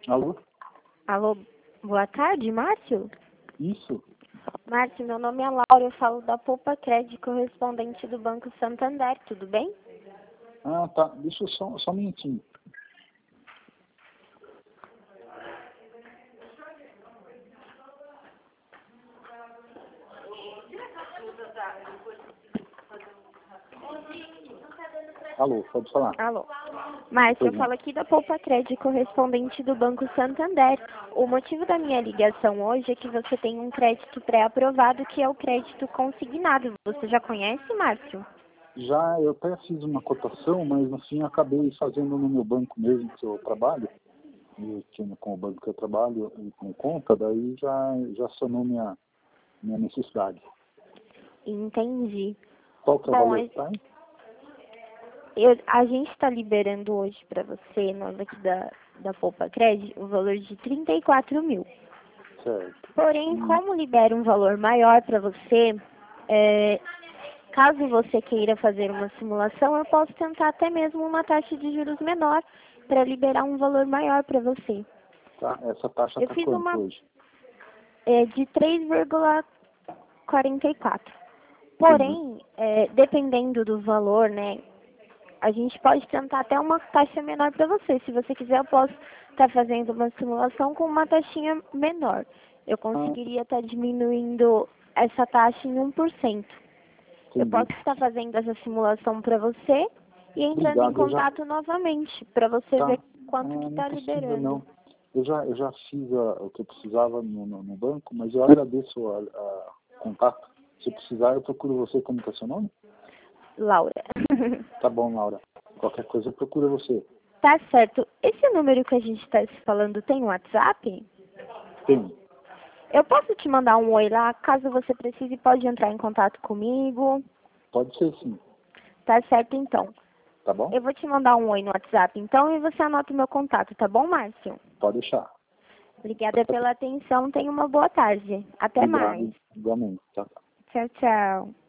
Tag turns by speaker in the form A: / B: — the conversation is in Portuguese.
A: Alô?
B: Alô, boa tarde, Márcio?
A: Isso?
B: Márcio, meu nome é Laura, eu falo da Poupa Crédito, correspondente do Banco Santander, tudo bem?
A: Ah, tá. Deixa eu só um minutinho. Alô, pode falar.
B: Alô. Márcio,
A: Pois
B: eu
A: não.
B: falo aqui da Poupa Crédito, correspondente do Banco Santander. O motivo da minha ligação hoje é que você tem um crédito pré-aprovado, que é o crédito consignado. Você já conhece, Márcio?
A: Já eu até fiz uma cotação, mas no fim acabei fazendo no meu banco mesmo que eu trabalho. E com o banco que eu trabalho e com conta, daí já sanou minha necessidade.
B: Entendi.
A: Qual que é o
B: Bom,
A: valor que tá aí?
B: a gente está liberando hoje para você, nós aqui da Poupa Crédito, o valor de 34 mil.
A: Certo.
B: Porém, como libera um valor maior para você, caso você queira fazer uma simulação, eu posso tentar até mesmo uma taxa de juros menor para liberar um valor maior para você.
A: Tá, essa taxa
B: Eu
A: tá
B: fiz
A: quanto
B: uma
A: hoje?
B: de 3,44.
A: Entendi.
B: Porém, dependendo do valor, né, a gente pode tentar até uma taxa menor para você. Se você quiser, eu posso estar fazendo uma simulação com uma taxinha menor. Eu
A: Ah,
B: conseguiria estar diminuindo essa taxa em 1%. Eu
A: entendi.
B: posso estar fazendo essa simulação para você e entrando em
A: Obrigado, eu já...
B: contato novamente para você
A: Tá.
B: ver quanto que
A: Não
B: está
A: precisa
B: liberando.
A: não. Eu já fiz o que eu precisava no banco, mas eu agradeço a contato. Se precisar, eu procuro você. Como que é seu nome?
B: Laura.
A: Tá bom, Laura. Qualquer coisa, eu procuro você.
B: Tá certo. Esse número que a gente está se falando tem WhatsApp?
A: Tem.
B: Eu posso te mandar um oi lá, caso você precise, pode entrar em contato comigo.
A: Pode ser sim.
B: Tá certo, então.
A: Tá bom?
B: Eu vou te mandar um oi no WhatsApp, então, e você anota o meu contato, tá bom, Márcio?
A: Pode deixar.
B: Obrigada pela atenção, tenha uma boa tarde. Até mais.
A: Obrigado. Igualmente. Tchau, tchau.
B: Tchau, tchau.